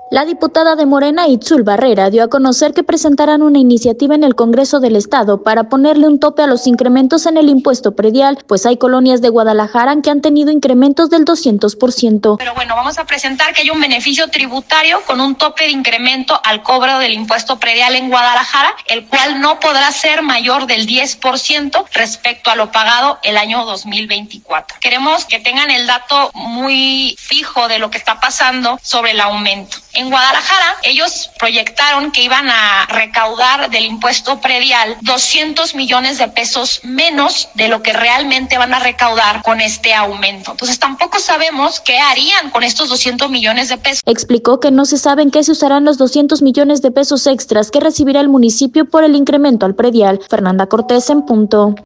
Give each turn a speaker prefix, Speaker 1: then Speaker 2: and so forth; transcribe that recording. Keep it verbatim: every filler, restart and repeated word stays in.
Speaker 1: La diputada de Morena, Itzul Barrera, dio a conocer que presentarán una iniciativa en el Congreso del Estado para ponerle un tope a los incrementos en el impuesto predial, pues hay colonias de Guadalajara que han tenido incrementos del doscientos por ciento.
Speaker 2: Pero bueno, vamos a presentar que hay un beneficio tributario con un tope de incremento al cobro del impuesto predial en Guadalajara, el cual no podrá ser mayor del diez por ciento respecto a lo pagado el año dos mil veinticuatro. Queremos que tengan el dato muy fijo de lo que está pasando sobre el aumento. En Guadalajara, ellos proyectaron que iban a recaudar del impuesto predial doscientos millones de pesos menos de lo que realmente van a recaudar con este aumento. Entonces, tampoco sabemos qué harían con estos doscientos millones de pesos.
Speaker 1: Explicó que no se sabe en qué se usarán los doscientos millones de pesos extras que recibirá el municipio por el incremento al predial. Fernanda Cortés en punto.